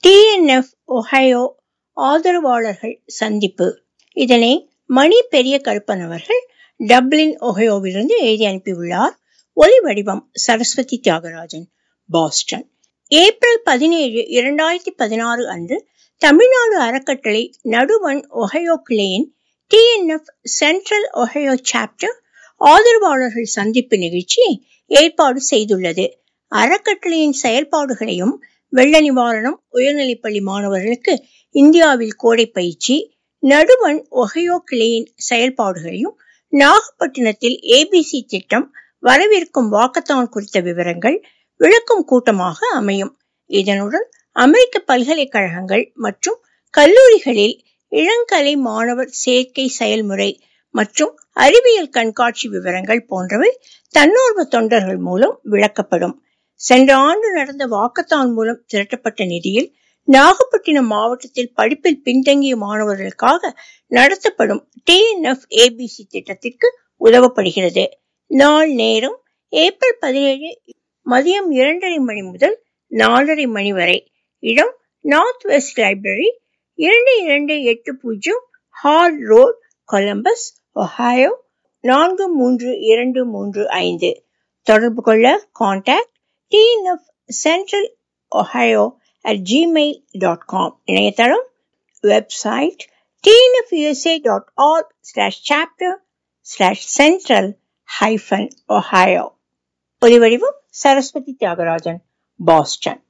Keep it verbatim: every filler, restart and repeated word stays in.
D N F Ohio ஆதரவாளர்கள் சந்திப்பு. இதனை மணி பெரிய கருப்பன் அவர்கள் டப்ளின் ஒஹையோவிலிருந்து எழுதி அனுப்பியுள்ளார். ஒலி வடிவம் சரஸ்வதி தியாகராஜன், பாஸ்டன். ஏப்ரல் பதினேழு இரண்டாயிரத்தி பதினாறு அன்று தமிழ்நாடு அறக்கட்டளை நடுவண் ஒஹையோ கிளையின் T N F central Ohio chapter ஆதரவாளர்கள் சந்திப்பு நிகழ்ச்சியை ஏற்பாடு செய்துள்ளது. அறக்கட்டளையின் செயல்பாடுகளையும், வெள்ள நிவாரணம், உயர்நிலைப்பள்ளி மாணவர்களுக்கு இந்தியாவில் கோடை பயிற்சி, நடுவண் ஒஹையோ கிளையின் செயல்பாடுகளையும், நாகப்பட்டினத்தில் ஏபிசி திட்டம், வரவிருக்கும் வாக்கத்தான் குறித்த விவரங்கள் விளக்கும் கூட்டமாக அமையும். இதனுடன் அமெரிக்க பல்கலைக்கழகங்கள் மற்றும் கல்லூரிகளில் இளங்கலை மாணவர் சேர்க்கை செயல்முறை மற்றும் அறிவியல் கண்காட்சி விவரங்கள் போன்றவை தன்னார்வ தொண்டர்கள் மூலம் விளக்கப்படும். சென்ற ஆண்டு நடந்த வாக்கத்தான் மூலம் திரட்டப்பட்ட நிதியில் நாகப்பட்டினம் மாவட்டத்தில் படிப்பில் பின்தங்கிய மாணவர்களுக்காக நடத்தப்படும் டி என் எஃப் ஏபிசி திட்டத்திற்கு உதவப்படுகிறது. நாள் நேரம் ஏப்ரல் பதினேழு மதியம் இரண்டரை மணி முதல் நாலரை மணி வரை. இடம் நார்த் வெஸ்ட் லைப்ரரி, இரண்டு இரண்டு எட்டு பூஜ்ஜியம் ஹால் ரோட், கொலம்பஸ், ஒஹையோ நான்கு மூன்று இரண்டு மூன்று ஐந்து. தொடர்பு கொள்ள contact T N F central Ohio at Gmail dot com. இணையதளம் website T N F U S A dot org slash chapter slash central hyphen Ohio. ஒலிவடிவம் சரஸ்வதி தியாகராஜன், பாஸ்டன்.